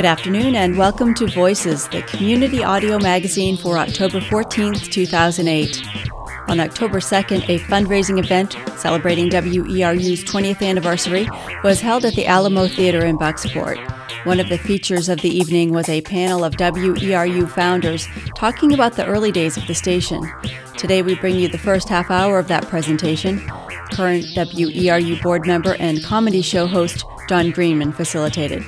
afternoon and welcome to Voices, the community audio magazine for October 14th, 2008. On October 2nd, a fundraising event celebrating WERU's 20th anniversary was held at the Alamo Theater in Bucksport. One of the features of the evening was a panel of WERU founders talking about the early days of the station. Today we bring you the first half hour of that presentation. Current WERU board member and comedy show host John Greenman facilitated.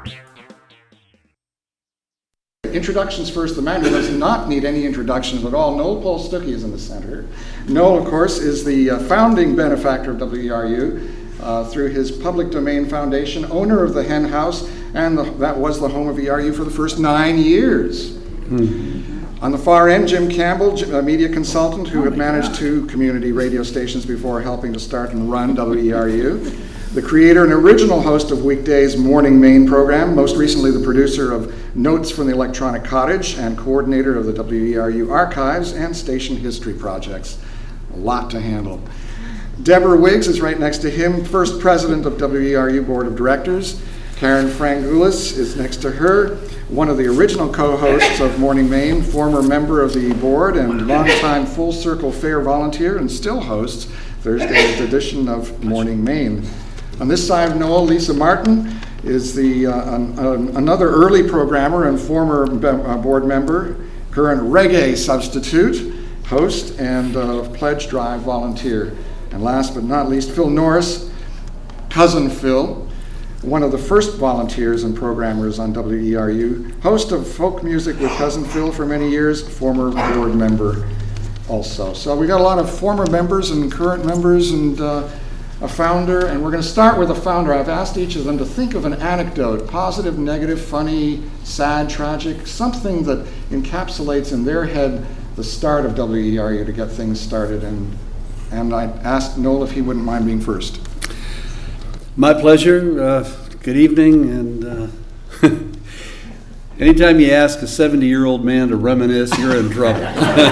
Introductions first. The man who does not need any introductions at all, Noel Paul Stuckey, is in the center. Noel, of course, is the founding benefactor of WERU through his public domain foundation, owner of the Hen House, and that was the home of ERU for the first 9 years. On the far end, Jim Campbell, a media consultant who had managed 2 community radio stations before helping to start and run WERU. The creator and original host of weekdays' Morning Maine program, most recently the producer of Notes from the Electronic Cottage and coordinator of the WERU archives and station history projects. A lot to handle. Deborah Wiggs is right next to him, first president of WERU Board of Directors. Karen Frangoulis is next to her, one of the original co-hosts of Morning Maine, former member of the board and longtime Full Circle Fair volunteer, and still hosts Thursday's edition of Morning Maine. On this side of Noel, Lisa Martin is another early programmer and former board member, current reggae substitute, host, and pledge drive volunteer. And last but not least, Phil Norris, cousin Phil, one of the first volunteers and programmers on WERU, host of Folk Music with Cousin Phil for many years, former board member also. So we got a lot of former members and current members and a founder, and we're going to start with a founder. I've asked each of them to think of an anecdote, positive, negative, funny, sad, tragic, something that encapsulates in their head the start of WERU to get things started. And I asked Noel if he wouldn't mind being first. My pleasure. Good evening. And anytime you ask a 70-year-old man to reminisce, you're in trouble.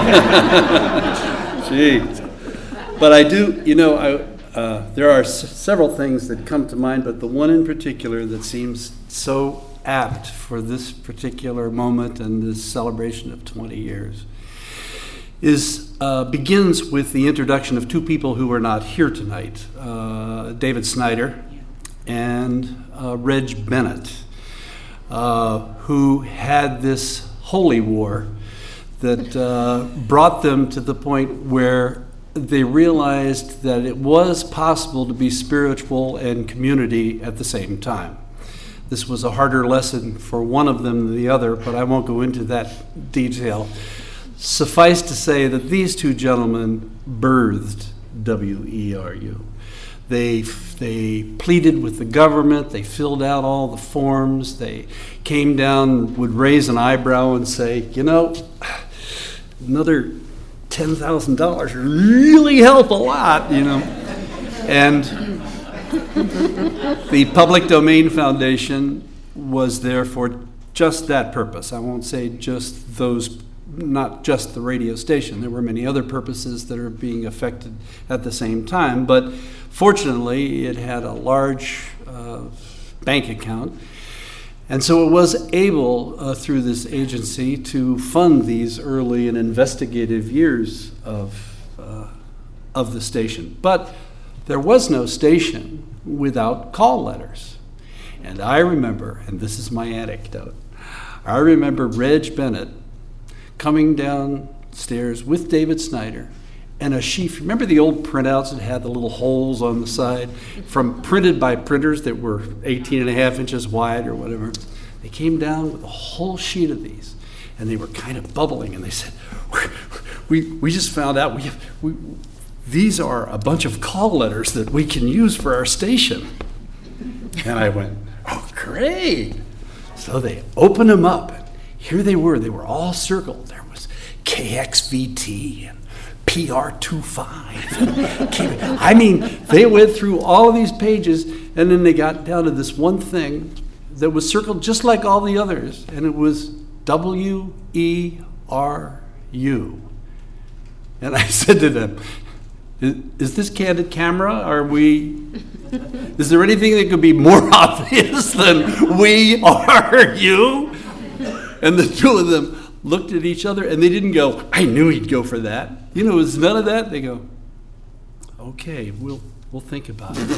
Gee. But I do, there are several things that come to mind, but the one in particular that seems so apt for this particular moment and this celebration of 20 years begins with the introduction of 2 people who are not here tonight, David Snyder and Reg Bennett, who had this holy war that brought them to the point where they realized that it was possible to be spiritual and community at the same time. This was a harder lesson for one of them than the other, but I won't go into that detail. Suffice to say that these 2 gentlemen birthed WERU. They pleaded with the government, they filled out all the forms, they came down, would raise an eyebrow and say, another $10,000 would really help a lot, And the Public Domain Foundation was there for just that purpose. I won't say just those, not just the radio station. There were many other purposes that are being affected at the same time, but fortunately it had a large bank account. And so it was able, through this agency, to fund these early and investigative years of the station. But there was no station without call letters. And I remember, and this is my anecdote, I remember Reg Bennett coming downstairs with David Snyder and a sheaf. Remember the old printouts that had the little holes on the side, printed by printers that were 18 and a half inches wide or whatever? They came down with a whole sheet of these, and they were kind of bubbling, and they said, we just found out these are a bunch of call letters that we can use for our station. And I went, oh, great. So they opened them up, and here they were all circled. There was KXVT and PR25. I mean, they went through all of these pages, and then they got down to this one thing that was circled just like all the others, and it was WERU. And I said to them, is this candid camera? Are we Is there anything that could be more obvious than we are you? And the two of them looked at each other, and they didn't go, I knew he'd go for that. You know, it was none of that. They go, okay, we'll think about it.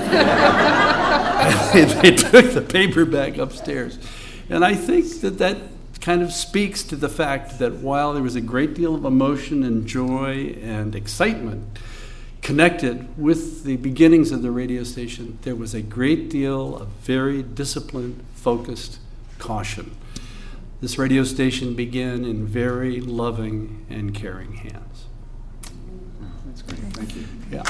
They took the paper back upstairs. And I think that kind of speaks to the fact that while there was a great deal of emotion and joy and excitement connected with the beginnings of the radio station, there was a great deal of very disciplined, focused caution. This radio station began in very loving and caring hands. That's great. Thank you. Yeah.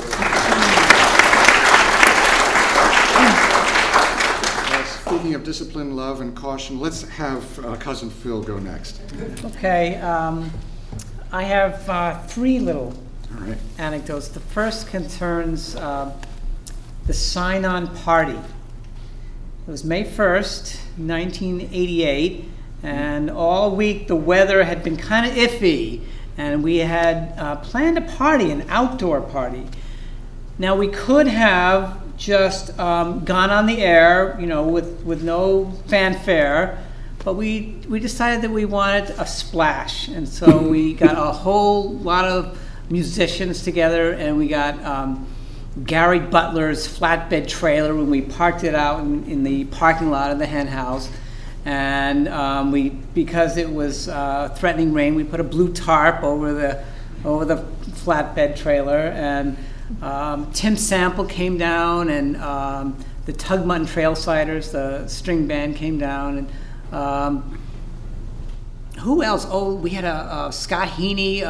Speaking of discipline, love, and caution, let's have Cousin Phil go next. Okay. I have three little All right. anecdotes. The first concerns the sign-on party. It was May 1st, 1988, and all week the weather had been kind of iffy, and we had planned a party, an outdoor party. Now, we could have just gone on the air, you know, with no fanfare, but we decided that we wanted a splash, and so we got a whole lot of musicians together, and we got Gary Butler's flatbed trailer when we parked it out in the parking lot of the hen house. And because it was threatening rain, we put a blue tarp over the flatbed trailer. And Tim Sample came down, and the Tug Mutton Trailsiders, the string band, came down. And who else? Oh, we had a Scott Heaney.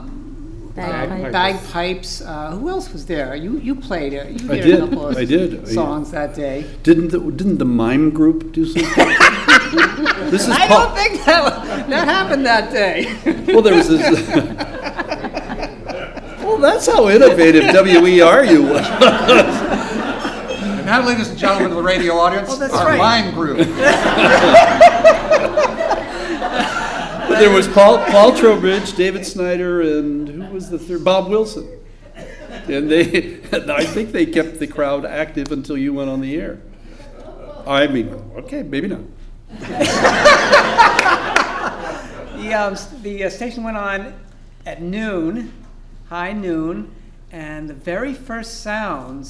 Bagpipes. Who else was there? You played it. You did a couple of songs that day. Didn't the mime group do something? I don't think that happened that day. Well, there was this. Well, that's how innovative WERU was. And now, ladies and gentlemen of the radio audience, our mime group. There was Paul Trowbridge, David Snyder, and who was the third? Bob Wilson. And I think they kept the crowd active until you went on the air. I mean, okay, maybe not. The station went on at noon, high noon, and the very first sound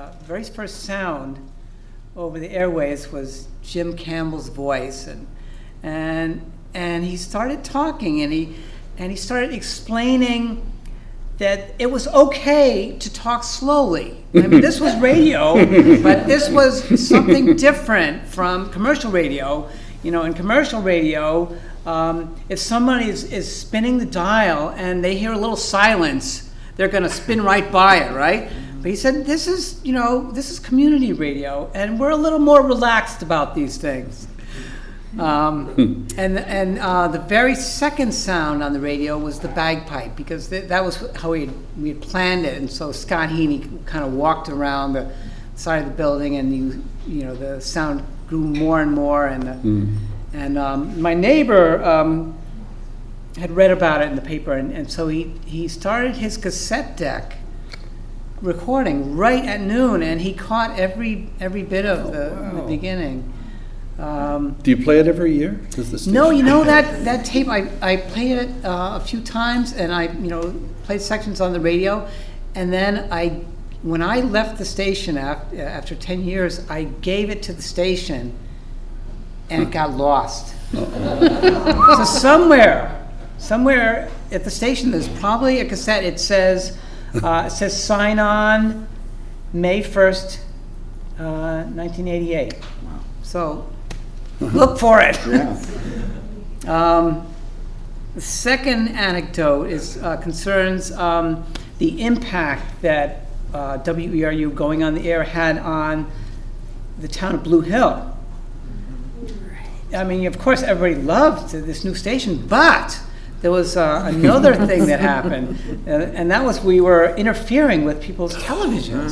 over the airways was Jim Campbell's voice, and he started talking, and he started explaining that it was okay to talk slowly. I mean, this was radio, but this was something different from commercial radio. You know, in commercial radio, if somebody is spinning the dial and they hear a little silence, they're going to spin right by it, right? But he said, this is community radio, and we're a little more relaxed about these things. And the very second sound on the radio was the bagpipe, because that was how we had planned it. And so Scott Heaney kind of walked around the side of the building, and the sound grew more and more. And my neighbor had read about it in the paper, and so he started his cassette deck recording right at noon, and he caught every bit of the beginning. Do you play it every year? No, that tape, I played it a few times, and I played sections on the radio, and then when I left the station after 10 years, I gave it to the station, and it got lost. So somewhere at the station, there's probably a cassette. It says sign on May 1st, 1988. Wow. So look for it. Yeah. The second anecdote concerns the impact that WERU going on the air had on the town of Blue Hill. I mean, of course, everybody loved this new station, but there was another thing that happened, and that was we were interfering with people's televisions.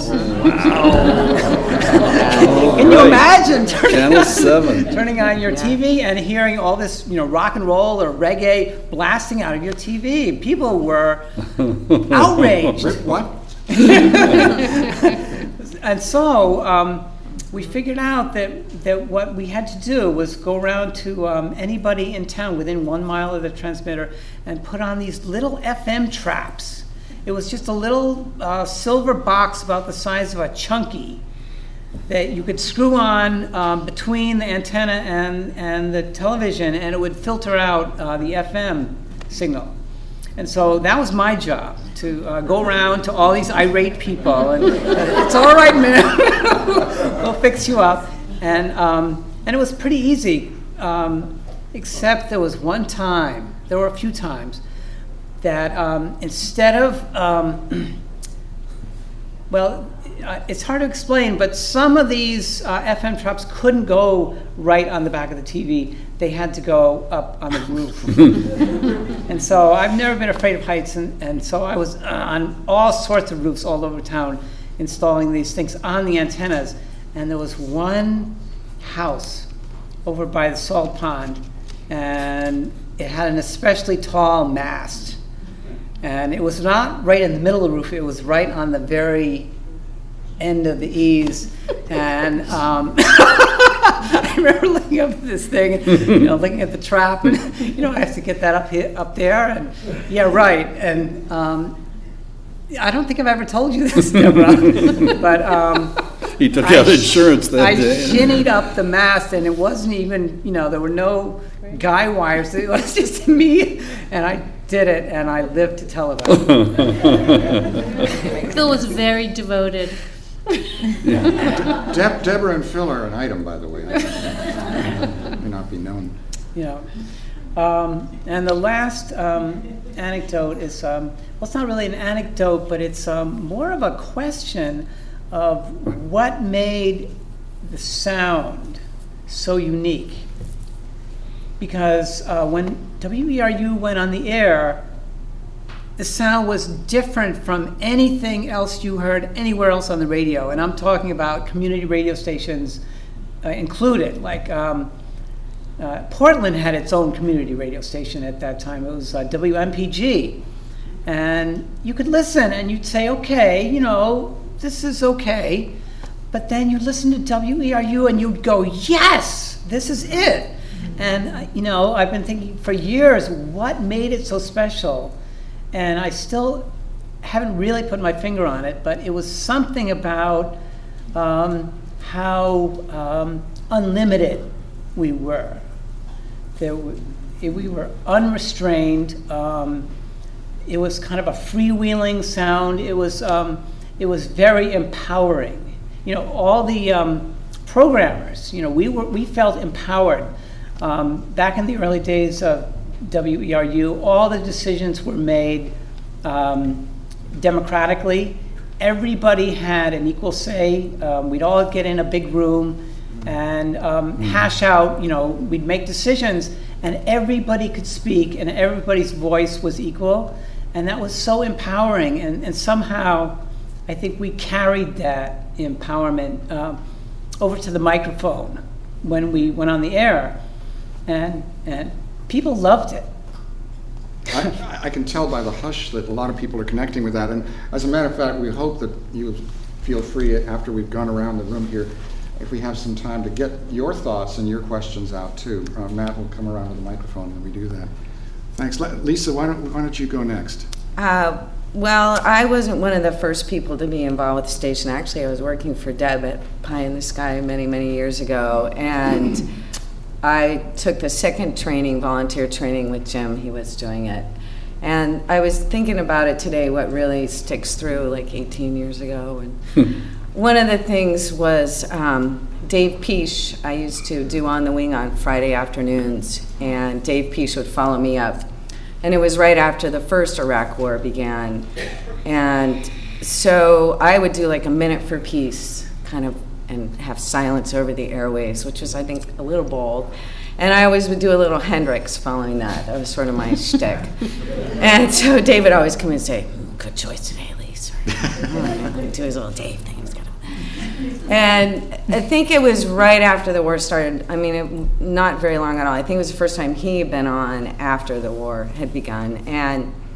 Can you imagine turning on your TV and hearing all this, rock and roll or reggae blasting out of your TV? People were outraged. What? And so we figured out that what we had to do was go around to anybody in town within 1 mile of the transmitter and put on these little FM traps. It was just a little silver box about the size of a chunky that you could screw on between the antenna and the television, and it would filter out the FM signal. And so that was my job, to go around to all these irate people and it's all right, man, we'll fix you up. And it was pretty easy, except there was one time, there were a few times, that instead of, it's hard to explain, but some of these FM traps couldn't go right on the back of the TV. They had to go up on the roof. And so I've never been afraid of heights, and so I was on all sorts of roofs all over town installing these things on the antennas. And there was one house over by the salt pond, and it had an especially tall mast. And it was not right in the middle of the roof, it was right on the very end of the eaves. And I remember looking up at this thing and looking at the trap, and I have to get that up there, and yeah, right. And I don't think I've ever told you this, Deborah, but he took out insurance that day. I shinnied up the mast, and it wasn't even, there were no guy wires. It was just me, and I did it, and I lived to tell about it. Phil was very devoted. Yeah. Deborah and Phil are an item, by the way. May not be known. Yeah. And the last anecdote is, it's not really an anecdote, but it's more of a question of what made the sound so unique. Because when WERU went on the air, the sound was different from anything else you heard anywhere else on the radio. And I'm talking about community radio stations included. Like Portland had its own community radio station at that time. It was WMPG. And you could listen and you'd say, okay, this is okay. But then you'd listen to WERU and you'd go, yes, this is it. And, I've been thinking for years, what made it so special? And I still haven't really put my finger on it, but it was something about how unlimited we were. We were unrestrained. It was kind of a freewheeling sound. It was very empowering. All the programmers, we felt empowered. Back in the early days of WERU, all the decisions were made democratically. Everybody had an equal say. We'd all get in a big room and hash out, we'd make decisions, and everybody could speak, and everybody's voice was equal, and that was so empowering. And somehow, I think we carried that empowerment over to the microphone when we went on the air, and people loved it. I can tell by the hush that a lot of people are connecting with that. And as a matter of fact, we hope that you feel free after we've gone around the room here, if we have some time, to get your thoughts and your questions out too. Matt will come around with the microphone and we do that. Thanks. Lisa, why don't you go next? Well, I wasn't one of the first people to be involved with the station. Actually, I was working for Deb at Pie in the Sky many, many years ago, and I took the second volunteer training with Jim. He was doing it. And I was thinking about it today, what really sticks through, like 18 years ago. And one of the things was Dave Peace. I used to do On the Wing on Friday afternoons, and Dave Peace would follow me up. And it was right after the first Iraq War began. And so I would do like a minute for peace, kind of, and have silence over the airwaves, which was, I think, a little bold. And I always would do a little Hendrix following that. That was sort of my shtick. And so David always come in and say, good choice today, Elise. Do his little Dave thing. And I think it was right after the war started. I mean, not very long at all. I think it was the first time he had been on after the war had begun. And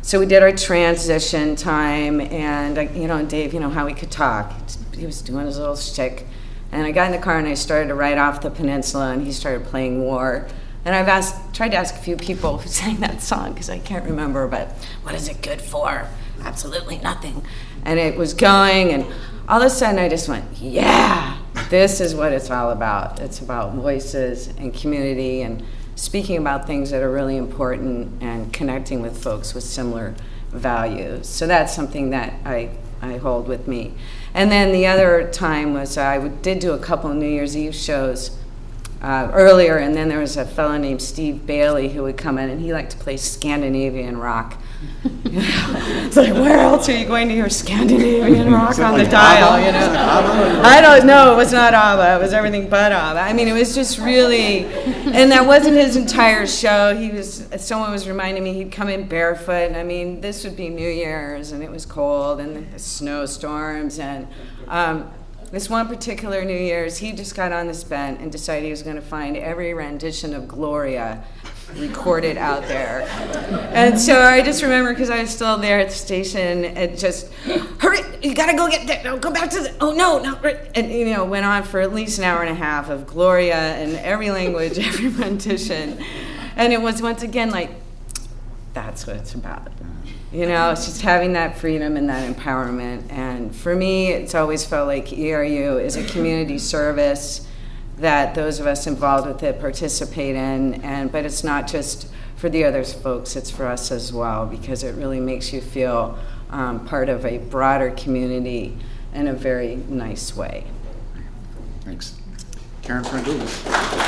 So we did our transition time, and Dave, how he could talk. He was doing his little shtick. And I got in the car and I started to ride off the peninsula, and he started playing War. And I've tried to ask a few people who sang that song, because I can't remember, but what is it good for? Absolutely nothing. And it was going, and all of a sudden I just went, yeah, this is what it's all about. It's about voices and community and speaking about things that are really important and connecting with folks with similar values. So that's something that I hold with me. And then the other time was I did do a couple of New Year's Eve shows earlier, and then there was a fellow named Steve Bailey who would come in, and he liked to play Scandinavian rock. It's like, where else are you going to hear Scandinavian rock on the dial? I don't know. It was not ABBA. It was everything but ABBA. I mean, it was just really, and that wasn't his entire show. Someone was reminding me he'd come in barefoot. I mean, this would be New Year's, and it was cold, and the snowstorms, and this one particular New Year's, he just got on this bench and decided he was going to find every rendition of Gloria recorded out there. And so I just remember, because I was still there at the station, it just, hurry, you got to go get that, no, go back to the, oh no, and went on for at least an hour and a half of Gloria in every language, every rendition. And it was, once again, like, that's what it's about. It's just having that freedom and that empowerment. And for me, it's always felt like ERU is a community service that those of us involved with it participate in. But it's not just for the other folks, it's for us as well, because it really makes you feel part of a broader community in a very nice way. Thanks. Karen Frangoulis.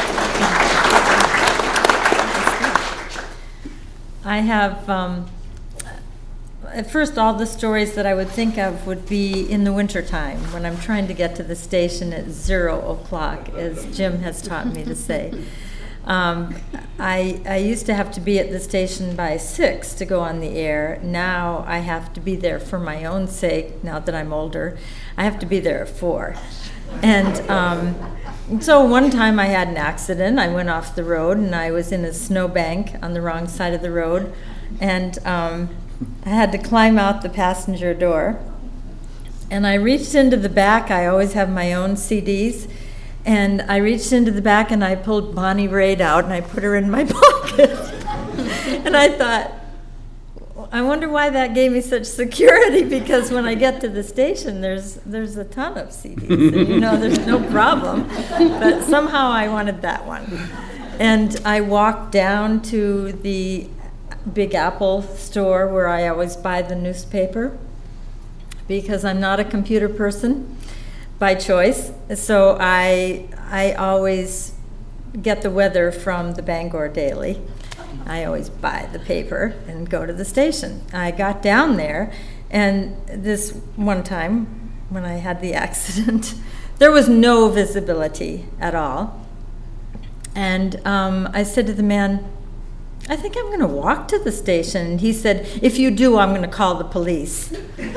I have... At first, all the stories that I would think of would be in the wintertime, when I'm trying to get to the station at 0 o'clock, as Jim has taught me to say. I used to have to be at the station by 6 to go on the air. Now I have to be there for my own sake, now that I'm older. I have to be there at 4. And so one time I had an accident. I went off the road, and I was in a snowbank on the wrong side of the road. And I had to climb out the passenger door, and I reached into the back. I always have my own CDs, and I reached into the back and I pulled Bonnie Raitt out and I put her in my pocket. And I thought, I wonder why that gave me such security, because when I get to the station, there's a ton of CDs, and there's no problem. But somehow I wanted that one. And I walked down to the Big Apple store where I always buy the newspaper, because I'm not a computer person by choice. So I always get the weather from the Bangor Daily. I always buy the paper and go to the station. I got down there, and this one time when I had the accident, there was no visibility at all. And I said to the man, I think I'm going to walk to the station. And he said, if you do, I'm going to call the police.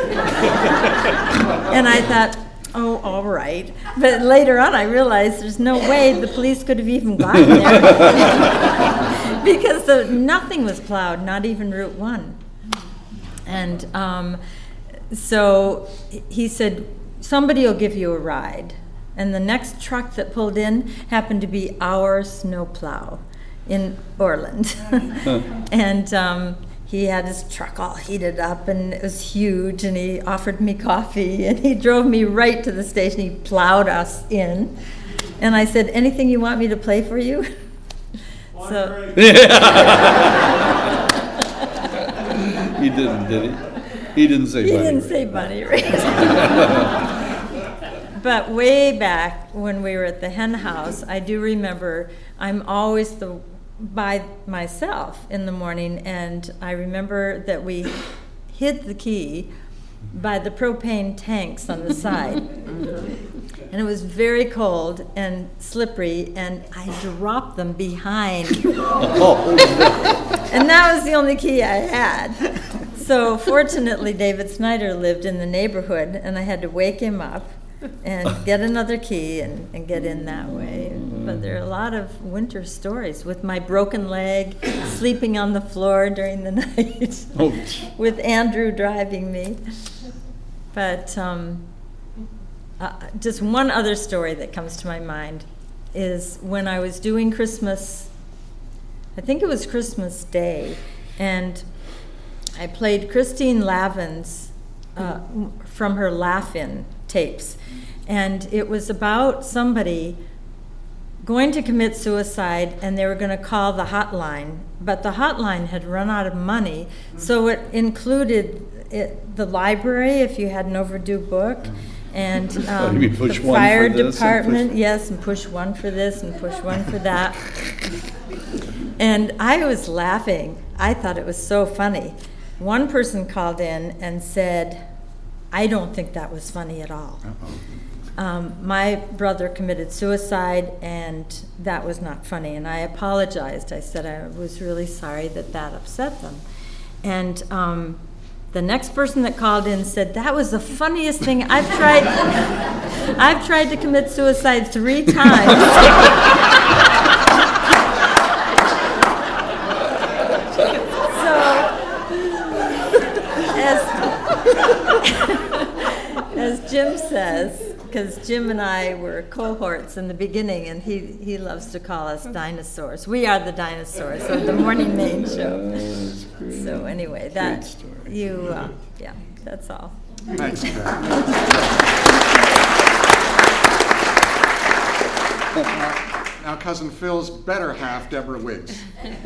And I thought, oh, all right. But later on, I realized there's no way the police could have even gotten there because nothing was plowed, not even Route 1. And so he said, somebody will give you a ride. And the next truck that pulled in happened to be our snowplow in Orland. And he had his truck all heated up, and it was huge, and he offered me coffee, and he drove me right to the station. He plowed us in. And I said, anything you want me to play for you? So He didn't, did he? He didn't say He Bonnie didn't Raitt. say Bonnie Raitt. But way back when we were at the hen house, I do remember I'm always by myself in the morning, and I remember that we hid the key by the propane tanks on the side. And it was very cold and slippery, and I dropped them behind. And that was the only key I had. So fortunately, David Snyder lived in the neighborhood, and I had to wake him up and get another key and get in that way. But there are a lot of winter stories with my broken leg, sleeping on the floor during the night, with Andrew driving me. But just one other story that comes to my mind is when I was doing Christmas, I think it was Christmas Day, and I played Christine Lavin's from her Laugh-In tapes. And it was about somebody going to commit suicide, and they were going to call the hotline, but the hotline had run out of money, so it included the library if you had an overdue book, and the fire department, yes, and push one for this and push one for that. And I was laughing. I thought it was so funny. One person called in and said, "I don't think that was funny at all." My brother committed suicide, and that was not funny. And I apologized. I said I was really sorry that upset them. And the next person that called in said, "That was the funniest thing. I've tried to commit suicide 3 times." As Jim says, because Jim and I were cohorts in the beginning, and he loves to call us dinosaurs. We are the dinosaurs of the Morning Maine show. So anyway, that's all. Thanks, Now, Cousin Phil's better half, Deborah Wiggs.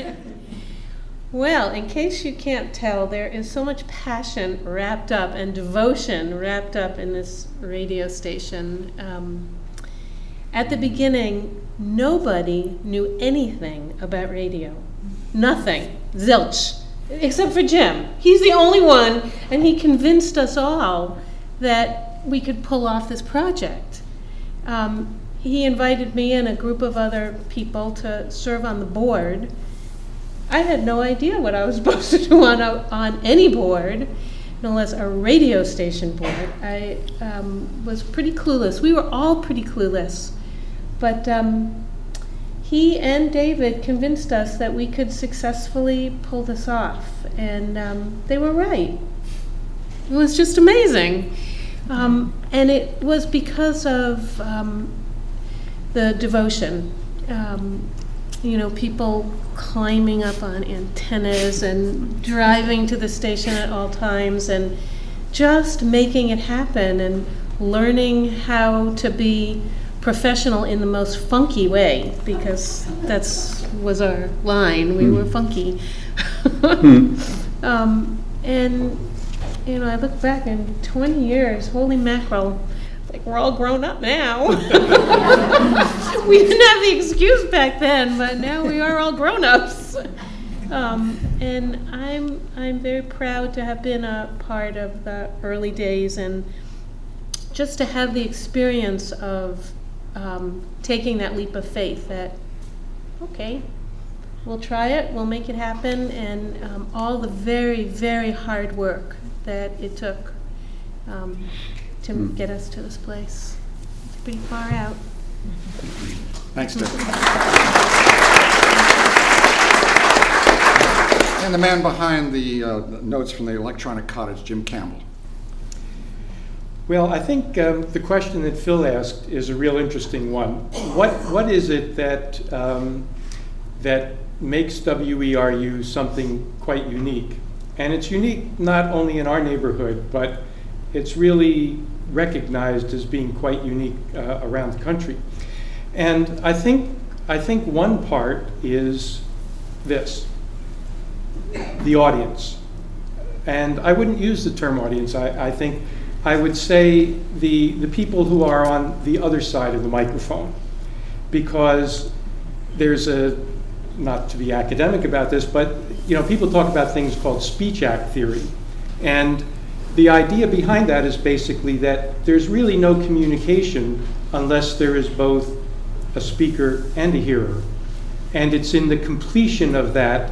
Well, in case you can't tell, there is so much passion wrapped up and devotion wrapped up in this radio station. At the beginning, nobody knew anything about radio. Nothing. Zilch. Except for Jim. He's the only one, and he convinced us all that we could pull off this project. He invited me and a group of other people to serve on the board. I had no idea what I was supposed to do on any board, no less a radio station board. I was pretty clueless. We were all pretty clueless. But he and David convinced us that we could successfully pull this off. And they were right. It was just amazing. And it was because of the devotion. People climbing up on antennas and driving to the station at all times and just making it happen and learning how to be professional in the most funky way, because that was our line. We were funky. And I look back in 20 years, holy mackerel, like we're all grown up now. We didn't have the excuse back then, but now we are all grown-ups. And I'm very proud to have been a part of the early days, and just to have the experience of taking that leap of faith that, okay, we'll try it, we'll make it happen, and all the very, very hard work that it took to get us to this place. It's pretty far out. Thanks, Dick. And the man behind the notes from the electronic cottage, Jim Campbell. Well, I think the question that Phil asked is a real interesting one. What is it that that makes WERU something quite unique? And it's unique not only in our neighborhood, but it's really recognized as being quite unique around the country. And I think one part is this: the audience. And I wouldn't use the term audience. I think I would say the people who are on the other side of the microphone, because there's not to be academic about this, but people talk about things called speech act theory, and the idea behind that is basically that there's really no communication unless there is both a speaker and a hearer, and it's in the completion of that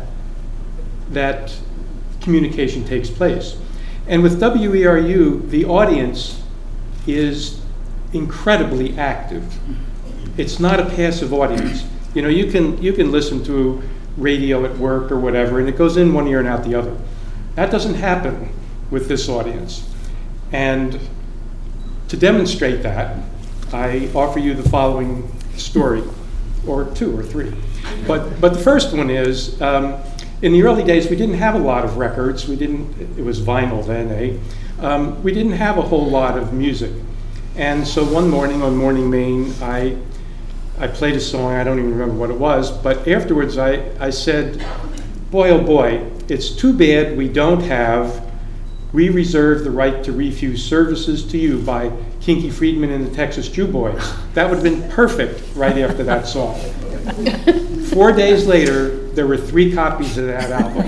communication takes place. And with WERU, the audience is incredibly active. it's not a passive audience. You know, you can listen to radio at work or whatever, and it goes in one ear and out the other. That doesn't happen with this audience. And to demonstrate that, I offer you the following story, or two or three. But the first one is, in the early days, we didn't have a lot of records. It was vinyl then, eh? We didn't have a whole lot of music. And so one morning on Morning Maine, I played a song, I don't even remember what it was, but afterwards I said, boy, oh boy, it's too bad we reserve the right to refuse services to you by Kinky Friedman and the Texas Jew Boys. That would have been perfect right after that song. 4 days later, there were 3 copies of that album.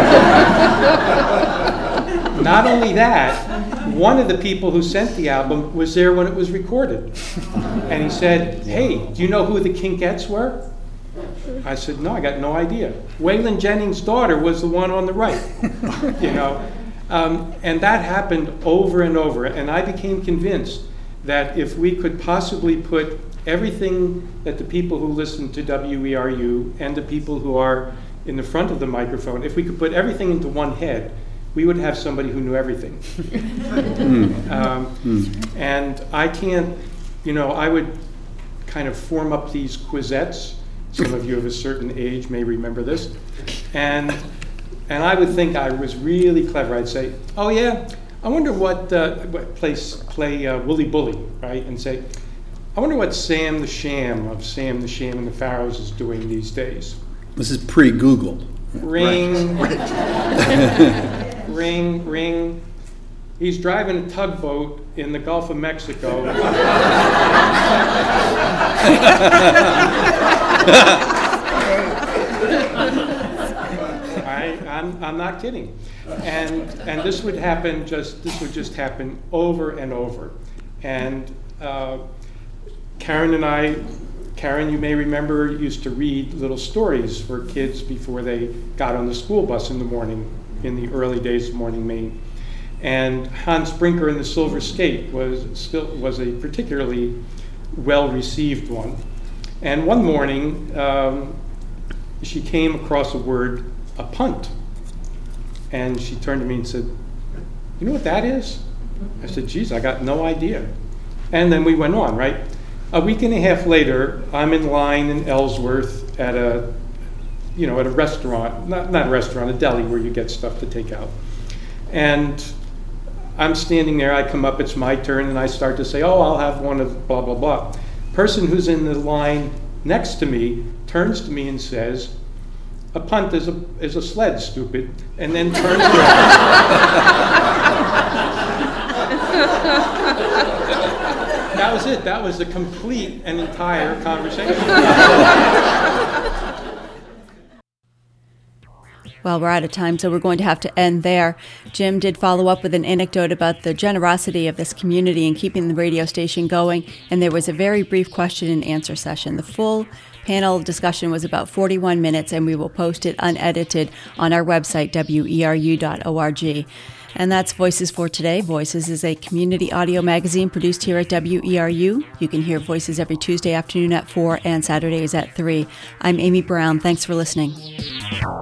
Not only that, one of the people who sent the album was there when it was recorded. And he said, hey, do you know who the Kinkettes were? I said, no, I got no idea. Waylon Jennings' daughter was the one on the right, you know. And that happened over and over. And I became convinced that if we could possibly put everything that the people who listen to WERU and the people who are in the front of the microphone, if we could put everything into one head, we would have somebody who knew everything. And I can't, you know, I would kind of form up these quizettes. Some of you of a certain age may remember this. And I would think I was really clever. I'd say, oh yeah, I wonder what play Wooly Bully, right? And say, I wonder what Sam the Sham of Sam the Sham and the Pharaohs is doing these days. This is pre-Google. Ring. Right. Ring, ring. He's driving a tugboat in the Gulf of Mexico. I'm not kidding. And this would just happen over and over. And Karen, you may remember, used to read little stories for kids before they got on the school bus in the morning, in the early days of Morning Maine. And Hans Brinker and the Silver Skate was a particularly well-received one. And one morning, she came across a word, a punt. And she turned to me and said, you know what that is? I said, geez, I got no idea. And then we went on, right? A week and a half later, I'm in line in Ellsworth at a restaurant, not a restaurant, a deli where you get stuff to take out. And I'm standing there, I come up, it's my turn, and I start to say, oh, I'll have one of blah, blah, blah. Person who's in the line next to me turns to me and says, a punt is a sled, stupid, and then turns around. That was it. That was the complete and entire conversation. Well, we're out of time, so we're going to have to end there. Jim did follow up with an anecdote about the generosity of this community in keeping the radio station going, and there was a very brief question and answer session. The full panel discussion was about 41 minutes, and we will post it unedited on our website, weru.org. And that's Voices for today. Voices is a community audio magazine produced here at WERU. You can hear Voices every Tuesday afternoon at 4 and Saturdays at 3. I'm Amy Brown. Thanks for listening.